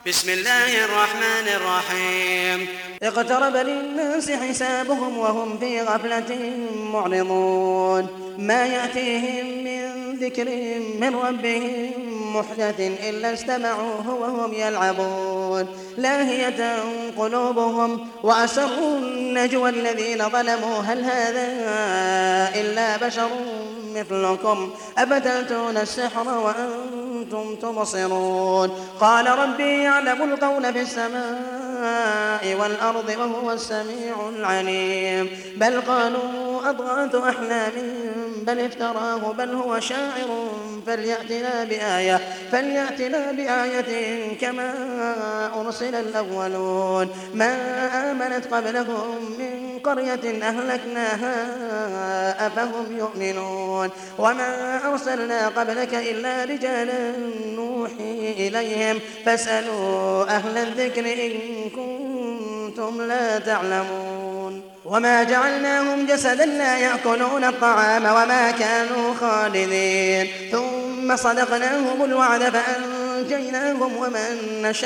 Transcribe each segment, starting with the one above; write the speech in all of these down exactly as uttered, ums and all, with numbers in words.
بسم الله الرحمن الرحيم اقترب للناس حسابهم وهم في غفلة معرضون ما يأتيهم من ذكر من ربهم محدث إلا استمعوه وهم يلعبون لاهية قلوبهم وأسروا النجوى الذين ظلموا هل هذا إلا بشر مثلكم أفتأتون السحر وأنتم تبصرون قال ربي يعلم القول في السماء والأرض وهو السميع العليم بل قالوا أضغاث أحلام بل افتراه بل هو شاعر فليأتنا بآية فليأتنا بآية كما أرسل الأولون ما آمنت قبلهم من قرية أهلكناها أفهم يؤمنون وما أرسلنا قبلك إلا رجالا نوحي إليهم فاسألوا أهل الذكر إن كنتم لا تعلمون وما جعلناهم جسدا لا يأكلون الطعام وما كانوا خالدين ثم صدقناهم الوعد فأنجيناهم ومن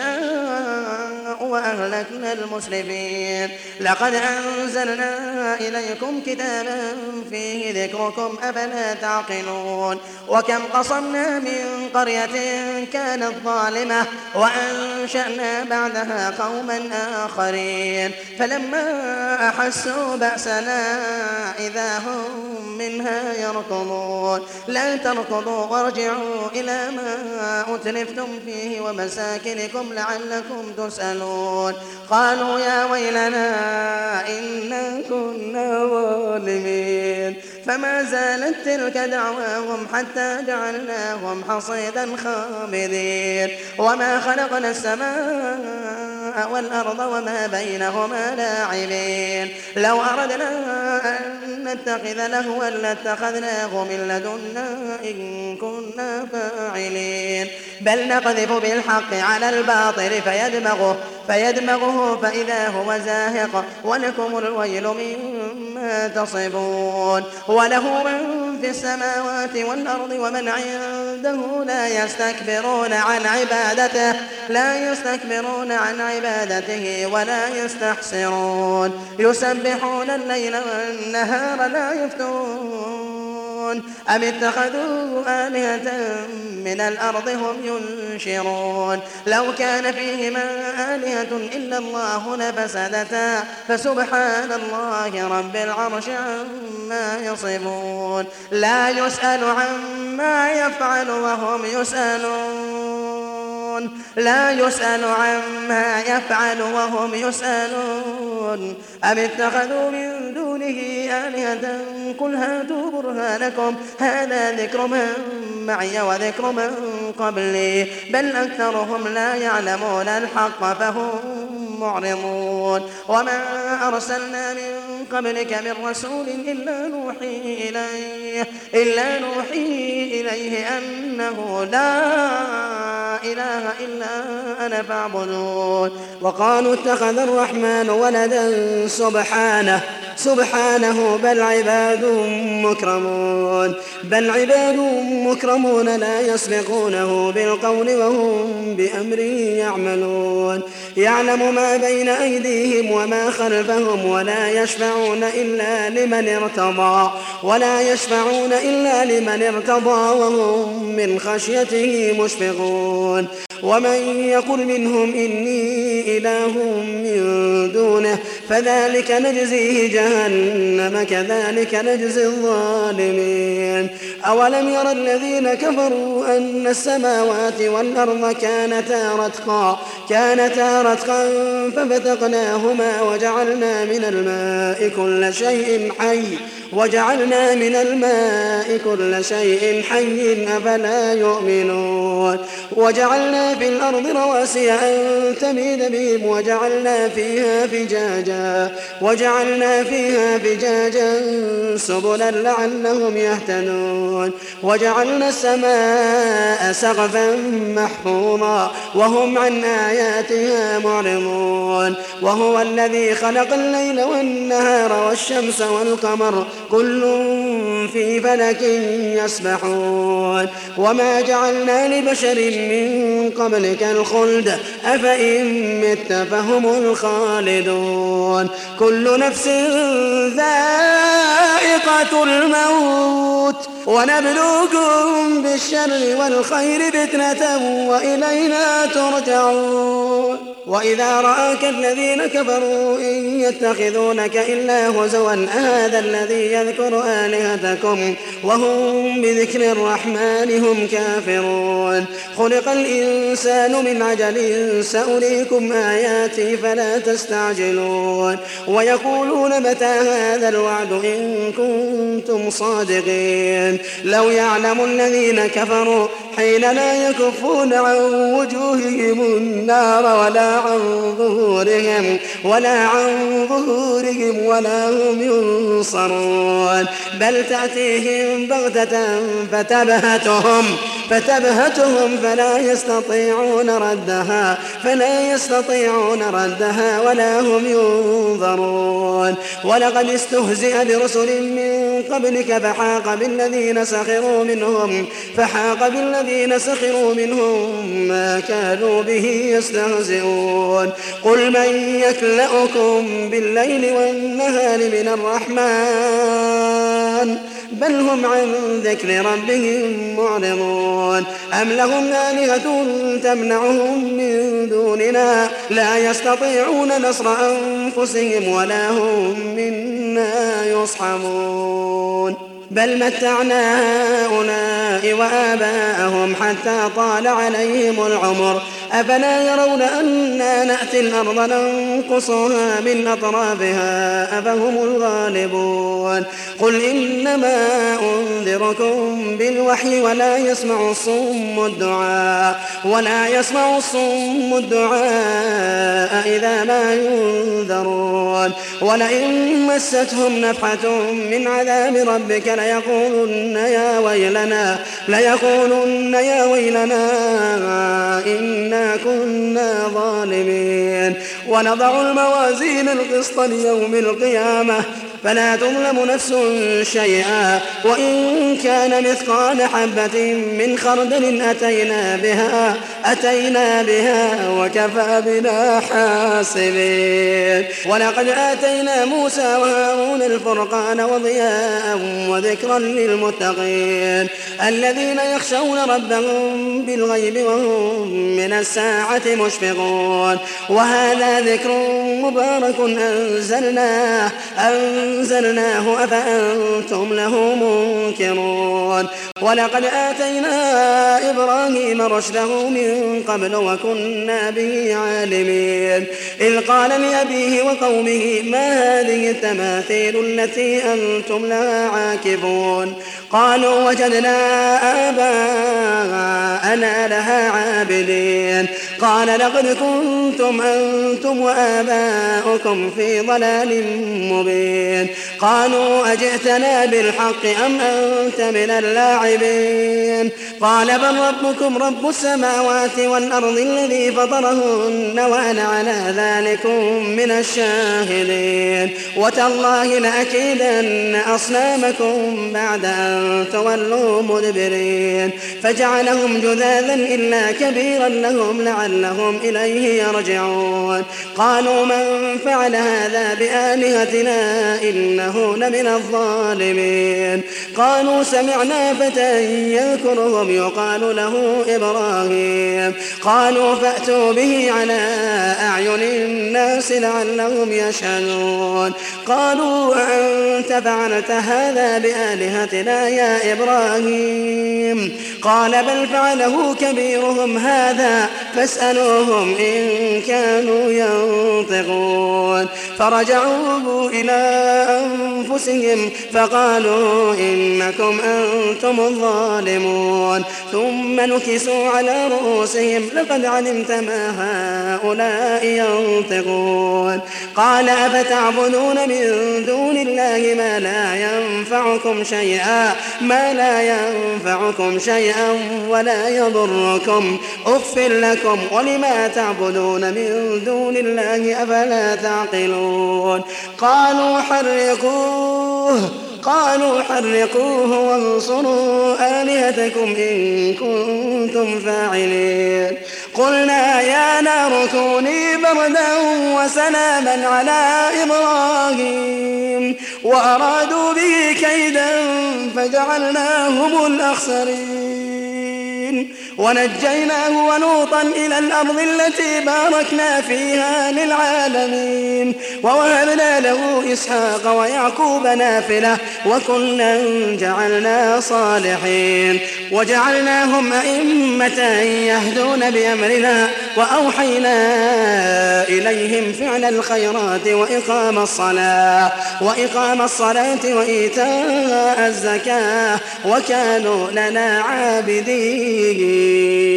نشاء وأهلكنا المسرفين لقد أنزلنا إليكم كتابا فيه ذكركم أفلا تعقلون وكم قصمنا من قرية كانت ظالمة وأنشأنا بعدها قوما آخرين فلما أحسوا بأسنا إذا هم منها يركضون لا تركضوا وارجعوا إلى ما أتلفتم فيه ومساكنكم لعلكم تسألون قالوا يا ويلنا إنا كنا ظالمين فما زالت تلك دعواهم حتى جعلناهم حصيدا خامدين وما خلقنا السماء والأرض وما بينهما لاعبين لو أردنا أن نتخذ لهوا لاتخذناه من لدنا إن كنا فاعلين بل نقذف بالحق على الباطل فيدمغه, فيدمغه فإذا هو زاهق ولكم الويل مما تصفون وله من في السماوات والأرض ومن عنده لا يستكبرون عن عبادته لا يستكبرون عن عبادته ولا يستحسرون يسبحون الليل والنهار لا يفترون أم اتخذوا آلهة من الأرض هم ينشرون لو كان فيهما آلهة إلا الله لفسدتا فسبحان الله رب العرش عما يصفون لا يسأل عما يفعل وهم يسألون لا يسأل عما يفعل وهم يسألون أم اتخذوا من دونه آلهة قل هاتوا برهانكم هذا ذكر من معي وذكر من قبلي بل أكثرهم لا يعلمون الحق فهم معرضون وما أرسلنا من قبلك من رسول إلا نوحي إليه إلا نوحي إليه أنه لا إله إلا أنا فاعبدون وقالوا اتخذ الرحمن ولدا سبحانه سبحانه بل عباد مكرمون بل عباد مكرمون لا يسبقونه بالقول وهم بأمر يعملون يعلم ما بين أيديهم وما خلفهم ولا يشفعون إلا لمن ارتضى ولا يشفعون إلا لمن ارتضى وهم من خشيته مشفقون ومن يقل منهم إني إله من دونه فذلك نجزيه جهنم كذلك نجزي الظالمين أولم ير الذين كفروا أن السماوات والأرض كانتا رتقا كانتا رتقا ففتقناهما وجعلنا من الماء كل شيء حي وجعلنا من الماء كل شيء حي أفلا يؤمنون وجعلنا في الأرض رواسي أن تميد بهم وجعلنا فيها فجاجا فيها وجعلنا فيها فجاجا سبلا لعلهم يهتدون وجعلنا السماء سقفا محفوظا وهم عن آياتها معرضون وهو الذي خلق الليل والنهار والشمس والقمر كل في فلك يسبحون وما جعلنا لبشر من قبلك الخلد أفإن مت فهم الخالدون كل نفس ذائقة الموت ونبلوكم بالشر والخير فتنة وإلينا ترجعون وإذا رآك الذين كفروا إن يتخذونك إلا هزوا أهذا الذي يذكر آلهتكم وهم بذكر الرحمن هم كافرون خلق الإنسان من عجل سأريكم آياتي فلا تستعجلون ويقولون متى هذا الوعد إن كنتم صادقين لو يعلم الذين كفروا حين لا يكفون عن وجوههم النار ولا عن ظهورهم ولا عن ظهورهم ولا هم ينصرون بل تأتيهم بغتة فتبهتهم فتبهتهم فلا يستطيعون ردها فلا يستطيعون ردها ولا هم ينظرون ولقد استهزئ برسل من قبلك فحاق بالذين سخروا منهم فحاق بالذين سخروا منهم ما كانوا به يستهزئون قل من يكلؤكم بالليل والنهار من الرحمن بل هم عن ذكر ربهم معرضون أم لهم آلهة تمنعهم من دوننا لا يستطيعون نصر أنفسهم ولا هم منا يصحبون بل متعنا هؤلاء وآباءهم حتى طال عليهم العمر أفلا يرون أنا نأتي الأرض ننقصها من أطرافها أفهم الغالبون قل إنما أنذركم بالوحي ولا يسمع الصم الدعاء ولا يسمع الصم الدعاء إذا ما ينذرون ولئن مستهم نفحة من عذاب ربك ليقولن يا ويلنا ليقولن يا ويلنا إنا كنا ظالمين ونضع الموازين القسط ليوم القيامة فلا تظلم نفس شيئا وإن كان مثقال حبة من خردل أتينا بها أتينا بها وكفى بنا حاسبين ولقد آتينا موسى وهارون الفرقان وضياء وذكرا للمتقين الذين يخشون ربهم بالغيب وهم من الساعة مشفقون وهذا ذكر مبارك أنزلناه أنزلناه أفأنتم له منكرون ولقد آتينا إبراهيم رشده من قبل وكنا به عالمين إذ قال لأبيه وقومه ما هذه التماثيل التي أنتم لها عاكفون قالوا وجدنا آباءنا لها عابدين قال لقد كنتم أنتم وآباؤكم في ضلال مبين قالوا أجئتنا بالحق أم أنت من اللاعبين قال بل ربكم رب السماوات والأرض الذي فطرهن وأنا على ذلكم من الشاهدين وتالله لأكيدن أصنامكم بعد أن تولوا مدبرين فجعلهم جذاذا إلا كبيرا لهم لعلهم إليه يرجعون قالوا من فعل هذا بآلهتنا إنه لمن الظالمين قالوا سمعنا فتى يذكرهم يقال له إبراهيم قالوا فأتوا به على أعين الناس لعلهم يشهدون قالوا أنت فعلت هذا بآلهتنا يا إبراهيم؟ قال بل فعله كبيرهم هذا فاسألوهم إن كانوا ينطقون. فرجعوا إلى أنفسهم فقالوا إنكم أنتم الظالمون. ثم نكسوا على رؤوسهم لقد علمت ما هؤلاء ينطقون. قال أفتعبدون من دون الله ما لا ينفعكم شيئا ما لا ينفعكم شيئا ولا يضركم أف لكم ولما تعبدون من دون الله أفلا تعقلون. قالوا حرقوه قالوا حرقوه وانصروا آلهتكم إن كنتم فاعلين. قلنا يا نار كوني بردا وسلاما على إبراهيم وأرادوا به كيدا فجعلناهم الأخسرين ونجيناه ولوطا إلى الأرض التي باركنا فيها للعالمين ووهبنا له إسحاق ويعقوب نافلة وكلا جعلنا صالحين وجعلناهم أئمة يهدون بأمرنا وأوحينا إليهم فعل الخيرات وإقام الصلاة وإقام الصلاة وإيتاء الزكاة وكانوا لنا عابدين.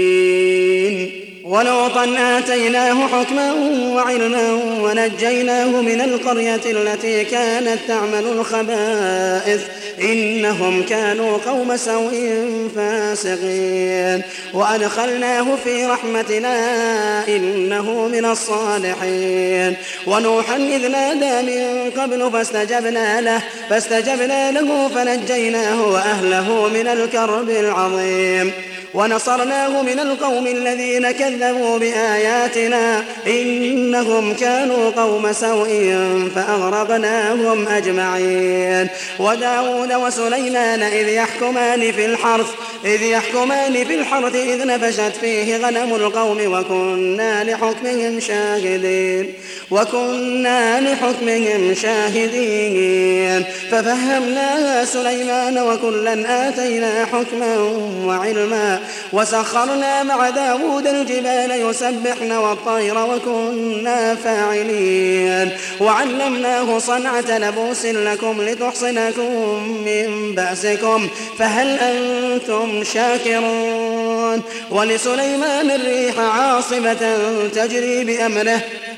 ولوطا آتيناه حكما وعلما ونجيناه من القرية التي كانت تعمل الخبائث إنهم كانوا قوم سوء فاسقين وأدخلناه في رحمتنا إنه من الصالحين. ونوحا إذ نادى من قبل فاستجبنا له فاستجبنا له فنجيناه وأهله من الكرب العظيم ونصرناه من القوم الذين كذبوا بآياتنا إنهم كانوا قوم سوء فأغرقناهم أجمعين. وداود وسليمان إذ يحكمان في الحرث إذ يحكمان في الحرث إذ نفشت فيه غنم القوم وكنا لحكمهم شاهدين وكنا لحكمهم شاهدين ففهمناها سليمان وكلا آتينا حكما وعلما وسخرنا مع داود الجبال يسبحن والطير وكنا فاعلين وعلمناه صنعة لبوس لكم لتحصنكم من بأسكم فهل أنتم شاكرون. ولسليمان الريح عاصفة تجري بأمره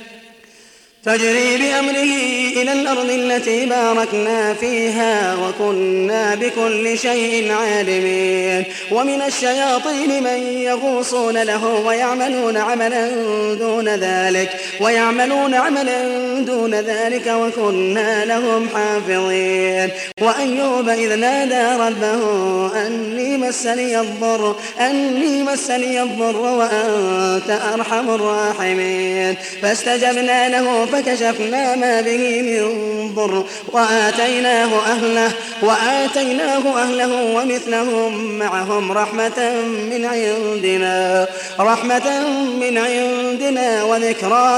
تجري بأمره إلى الأرض التي باركنا فيها وكنا بكل شيء عالمين. ومن الشياطين من يغوصون له ويعملون عملا دون ذلك ويعملون عملا دون ذلك وكنا لهم حافظين. وأيوب إذ نادى ربه أني مسني الضر أني مسني الضر وأنت أرحم الراحمين فاستجبنا له فكشفنا ما به من ضر وآتيناه أهله وآتيناه أهله ومثلهم معهم رحمة من عندنا رحمة من عندنا وذكرى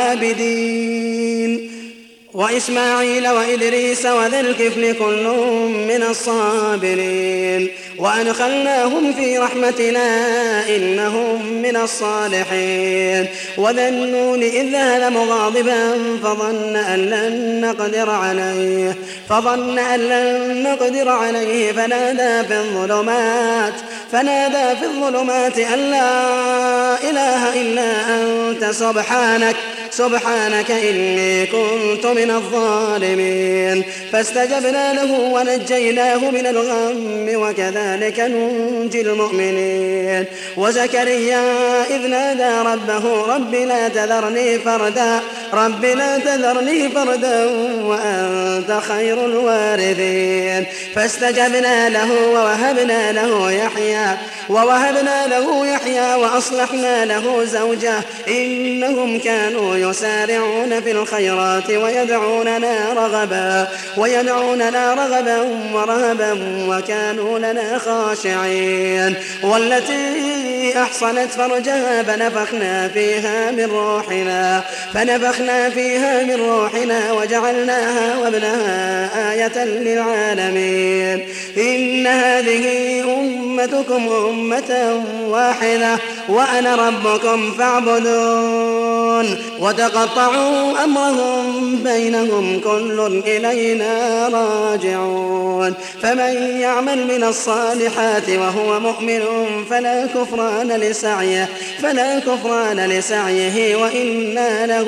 للعابدين. وإسماعيل وإدريس وذا الكفل كل من الصابرين وأدخلناهم في رحمتنا إنهم من الصالحين. وذا النون إذ ذهب مغاضبا فظن أن لن نقدر عليه فظن أن لن نقدر عليه فنادى في الظلمات فنادى في الظلمات أن لا إله إلا أنت سبحانك سبحانك إني كنت من الظالمين فاستجبنا له ونجيناه من الغم وكذلك ننجي المؤمنين. وزكريا إذ نادى ربه رب لا تذرني فردا رب لا تذرني فردا وأنت خير الوارثين فاستجبنا له ووهبنا له يحيى ووهبنا له يحيى وأصلحنا له زوجه إنهم كانوا ويسارعون في الخيرات ويدعوننا رغبا ويدعوننا رغبا ورهبا وكانوا لنا خاشعين والتي أحصنت فرجها فنفخنا فيها من روحنا فنفخنا فيها من روحنا وجعلناها وابنها آية للعالمين إن هذه أمتكم أمة واحدة وأنا ربكم فاعبدون وتقطعوا أمرهم بينهم كل إلينا راجعون فمن يعمل من الصالحات وهو مؤمن فلا كفران لسعيه فلا كفران لسعيه وإنا له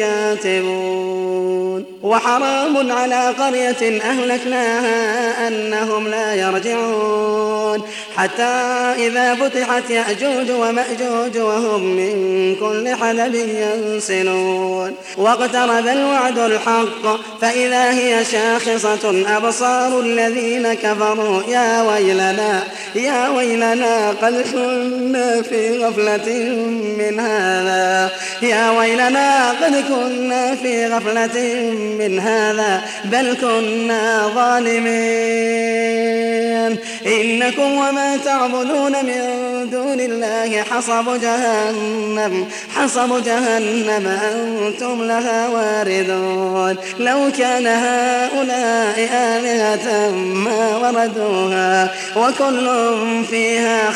كاتبون وحرام على قرية أهلكناها أنهم لا يرجعون حتى إذا فتحت يأجوج ومأجوج وهم من كل حدب ينسلون واقترب الوعد الحق فإذا هي شاخصة أبصار الذين كفروا يا ويلنا يا ويلنا قد كنا في غفلة من هذا يا ويلنا قد كنا في غفلة من هذا بل كنا ظالمين إنكم وما تعبدون من دون الله حصب جهنم حصب جهنم أنتم لها واردون لو كان هؤلاء آلهة ما وردوها وكل فيها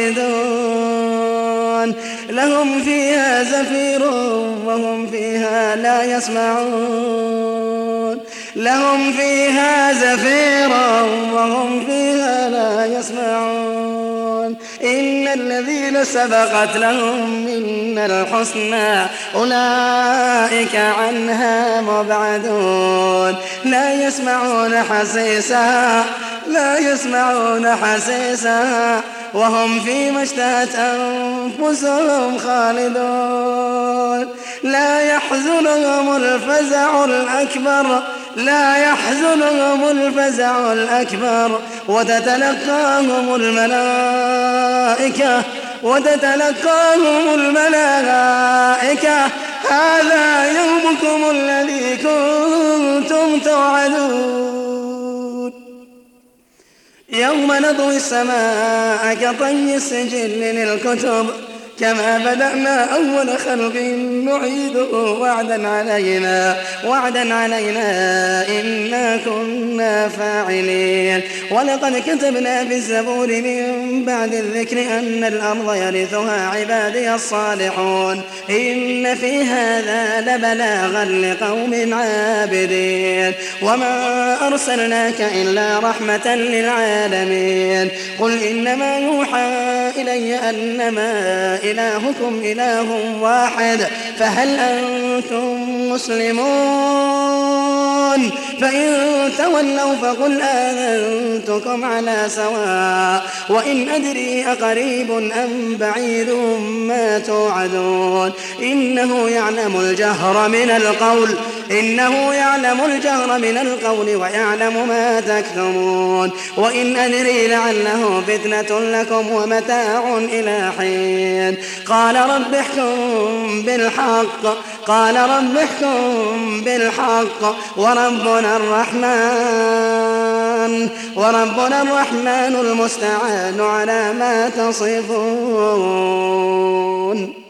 خالدون لهم فيها زفير وهم فيها لا يسمعون لهم فيها زفير وهم فيها لا يسمعون إن الذين سبقت لهم منا الحسنى أولئك عنها مبعدون لا يسمعون حسيسها لا يسمعون حسيسها وهم فيما اشتهت أنفسهم خالدون لا يحزنهم الفزع الأكبر لا يحزنهم الفزع الأكبر وتتلقاهم الملائكة وتتلقاهم الملائكة هذا يومكم الذي كنتم توعدون يوم نطوي السماء كطي السجل للكتب كما بدأنا أول خلق نعيده وعدا علينا وعدا علينا إنا كنا فاعلين ولقد كتبنا في الزبور من بعد الذكر أن الأرض يرثها عبادي الصالحون إن في هذا لبلاغا لقوم عابدين وما أرسلناك إلا رحمة للعالمين قل إنما يوحى إلي أنما إلهكم إله واحد فهل أنتم مسلمون فإن تولوا فقل آذنتكم على سواء وإن أدري أقريب أم بعيد ما توعدون إنه يعلم الجهر من القول إنه يعلم الجهر من القول ويعلم ما تكتمون وإن أدري لعله فتنة لكم ومتاع إلى حين قال رب احكم بالحق قال رب احكم بالحق وربنا الرحمن وربنا الرحمن المستعان على ما تصفون.